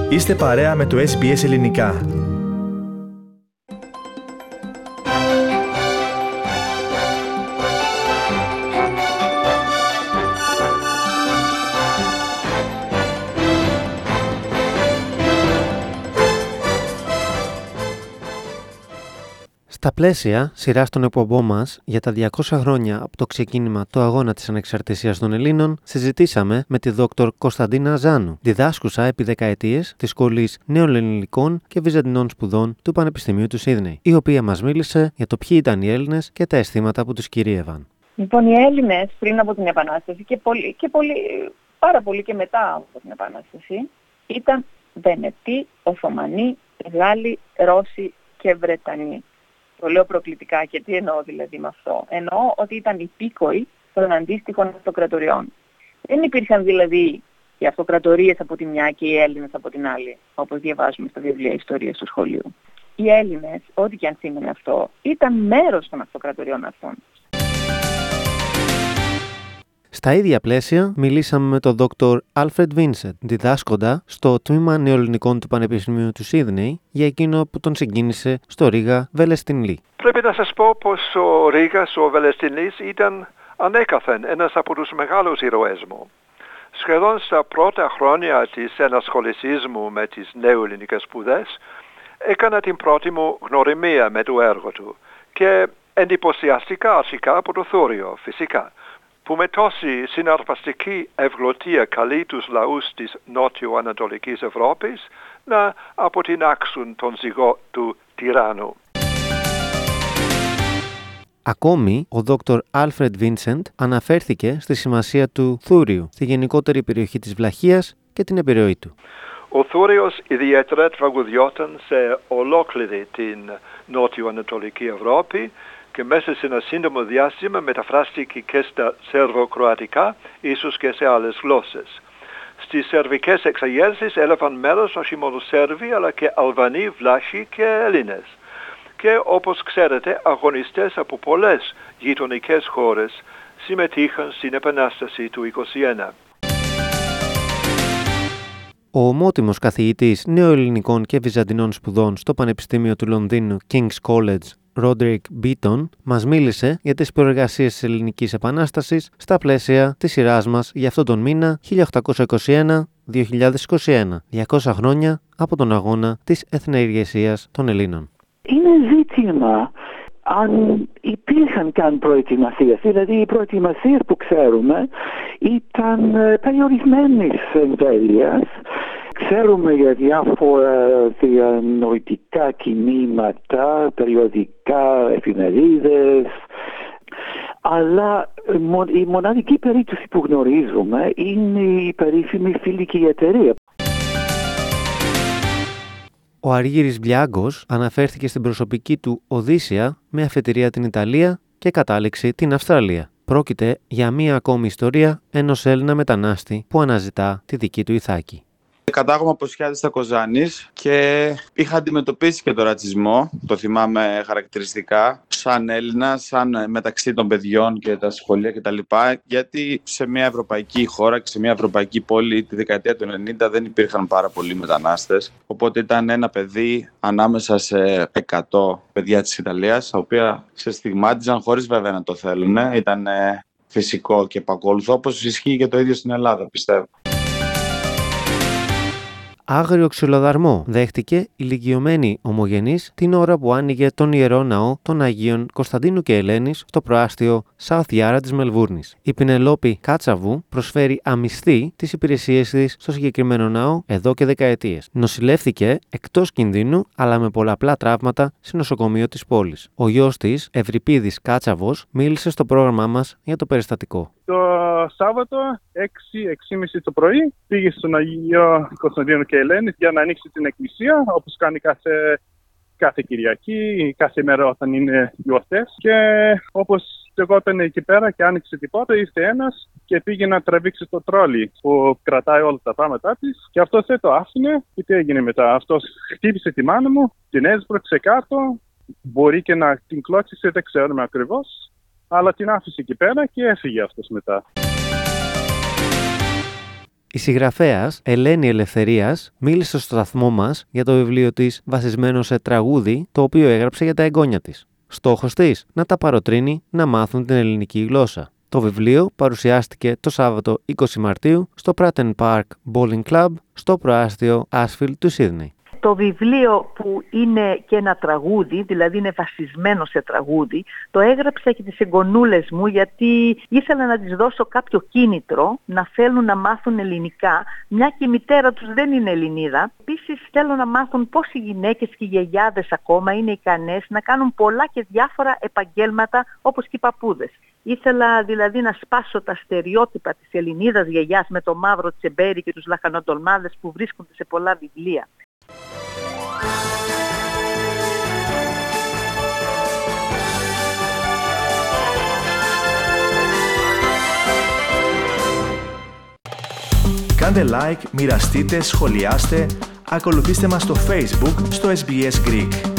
Είστε παρέα με το SBS Ελληνικά. Στα πλαίσια σειράς των εκπομπών μας για τα 200 χρόνια από το ξεκίνημα του αγώνα της ανεξαρτησίας των Ελλήνων, συζητήσαμε με τη Δόκτωρ Κωνσταντίνα Ζάνου, διδάσκουσα επί δεκαετίες της Σχολής Νεοελληνικών και Βυζαντινών Σπουδών του Πανεπιστημίου του Σίδνεϊ, η οποία μας μίλησε για το ποιοι ήταν οι Έλληνες και τα αισθήματα που τους κυρίευαν. Λοιπόν, οι Έλληνες πριν από την Επανάσταση και πάρα πολύ και μετά από την Επανάσταση ήταν Βενετοί, Οθωμανοί, Γάλλοι, Ρώσοι και Βρετανοί. Το λέω προκλητικά και τι εννοώ δηλαδή με αυτό. Εννοώ ότι ήταν υπήκοοι των αντίστοιχων αυτοκρατοριών. Δεν υπήρχαν δηλαδή οι αυτοκρατορίες από τη μια και οι Έλληνες από την άλλη, όπως διαβάζουμε στα βιβλία ιστορίας του σχολείου. Οι Έλληνες, ό,τι και αν σήμαινε αυτό, ήταν μέρος των αυτοκρατοριών αυτών. Στα ίδια πλαίσια, μιλήσαμε με τον Dr. Alfred Vincent, διδάσκοντα στο Τμήμα Νεοελληνικών του Πανεπιστημίου του Σίδνεϊ, για εκείνο που τον συγκίνησε στο Ρήγα Βελεστινλή. Πρέπει να σας πω πως ο Ρήγας, ο Βελεστινλής, ήταν ανέκαθεν ένας από τους μεγάλους ήρωές μου. Σχεδόν στα πρώτα χρόνια της ενασχολησής μου με τις νεοελληνικές σπουδές, έκανα την πρώτη μου γνωριμία με το έργο του και εντυπωσιαστικά αρχικά από το Θούριο, φυσικά, που με τόση συναρπαστική ευγλωτία καλεί τους λαούς της νότιο-ανατολικής Ευρώπης να αποτινάξουν τον ζυγό του τυράννου. Ακόμη, ο Dr. Alfred Vincent αναφέρθηκε στη σημασία του Θούριου στη γενικότερη περιοχή της Βλαχίας και την επιρροή του. Ο Θούριος ιδιαίτερα τραγουδιόταν σε ολόκληρη την νότιο-ανατολική Ευρώπη και μέσα σε ένα σύντομο διάστημα μεταφράστηκε και στα σερβοκροατικά, ίσως και σε άλλες γλώσσες. Στις σερβικές εξαγέρσεις έλαβαν μέρος όχι μόνο Σέρβοι, αλλά και Αλβανοί, Βλάχοι και Έλληνες. Και όπως ξέρετε, αγωνιστές από πολλές γειτονικές χώρες συμμετείχαν στην Επανάσταση του 1921. Ο ομότιμος καθηγητής Νεοελληνικών και Βυζαντινών Σπουδών στο Πανεπιστήμιο του Λονδίνου King's College, Roderick Beaton, μας μίλησε για τις προεργασίες της Ελληνικής Επανάστασης στα πλαίσια της σειράς μας για αυτόν τον μήνα 1821-2021, 200 χρόνια από τον αγώνα της εθνοεργασίας των Ελλήνων. Είναι ζήτημα αν υπήρχαν καν προετοιμασίες. Δηλαδή οι προετοιμασίες που ξέρουμε ήταν περιορισμένης εμβέλειας. Ξέρουμε για διάφορα διανοητικά κινήματα, περιοδικά, εφημερίδες, αλλά η μοναδική περίπτωση που γνωρίζουμε είναι η περίφημη Φιλική Εταιρεία. Ο Αργύρης Μπλιάγκος αναφέρθηκε στην προσωπική του Οδύσσεια με αφετηρία την Ιταλία και κατάληξη την Αυστραλία. Πρόκειται για μία ακόμη ιστορία ενός Έλληνα μετανάστη που αναζητά τη δική του Ιθάκη. Κατάγομαι από Σιάδη στα Κοζάνης και είχα αντιμετωπίσει και τον ρατσισμό, το θυμάμαι χαρακτηριστικά, σαν Έλληνα, σαν μεταξύ των παιδιών και τα σχολεία κτλ. Γιατί σε μια ευρωπαϊκή χώρα και σε μια ευρωπαϊκή πόλη τη δεκαετία του 90 δεν υπήρχαν πάρα πολλοί μετανάστες. Οπότε ήταν ένα παιδί ανάμεσα σε 100 παιδιά της Ιταλίας, τα οποία σε στιγμάτιζαν χωρίς βέβαια να το θέλουν. Ήταν φυσικό και επακόλουθο, όπως ισχύει και το ίδιο στην Ελλάδα, πιστεύω. Άγριο ξυλοδαρμό δέχτηκε ηλικιωμένη ομογενής την ώρα που άνοιγε τον Ιερό Ναό των Αγίων Κωνσταντίνου και Ελένης στο προάστιο South Yarra της Μελβούρνης. Η Πινελόπη Κάτσαβου προσφέρει αμισθή τις υπηρεσίες της στο συγκεκριμένο ναό εδώ και δεκαετίες. Νοσηλεύθηκε εκτός κινδύνου αλλά με πολλαπλά τραύματα στο νοσοκομείο της πόλης. Ο γιος της, Ευρυπίδης Κάτσαβος, μίλησε στο πρόγραμμά μας για το περιστατικό. Το Σάββατο, 6-6.30 το πρωί, πήγε στον Αγίο Κωνσταντίνο και Ελένη για να ανοίξει την εκκλησία, όπως κάνει κάθε Κυριακή, κάθε μέρα όταν είναι γιορτές. Και όπως στεγόταν εκεί πέρα και άνοιξε την πόρτα, ήρθε ένας και πήγε να τραβήξει το τρόλι που κρατάει όλα τα πράγματά της. Και αυτός δεν το άφηνε. Και τι έγινε μετά? Αυτός χτύπησε τη μάνα μου, την έσπρωξε κάτω, μπορεί και να την κλώτσισε, δεν ξέρουμε ακριβώς. Αλλά την άφησε εκεί πέρα και έφυγε αυτός μετά. Η συγγραφέας Ελένη Ελευθερίας μίλησε στο σταθμό μας για το βιβλίο της βασισμένο σε τραγούδι το οποίο έγραψε για τα εγγόνια της. Στόχος της να τα παροτρύνει να μάθουν την ελληνική γλώσσα. Το βιβλίο παρουσιάστηκε το Σάββατο 20 Μαρτίου στο Pratton Park Bowling Club στο προάστιο Ashfield του Σίδνεϊ. Το βιβλίο που είναι και ένα τραγούδι, δηλαδή είναι βασισμένο σε τραγούδι, το έγραψα και τις εγγονούλες μου γιατί ήθελα να τις δώσω κάποιο κίνητρο να θέλουν να μάθουν ελληνικά, μια και η μητέρα τους δεν είναι Ελληνίδα. Επίσης θέλω να μάθουν πώς οι γυναίκες και οι γιαγιάδες ακόμα είναι ικανές να κάνουν πολλά και διάφορα επαγγέλματα όπως και οι παππούδες. Ήθελα δηλαδή να σπάσω τα στερεότυπα της Ελληνίδας γιαγιάς με το μαύρο τσεμπέρι και τους λαχανοτολμάδες που βρίσκονται σε πολλά βιβλία. Κάντε like, μοιραστείτε, σχολιάστε, ακολουθήστε μας στο Facebook στο SBS Greek.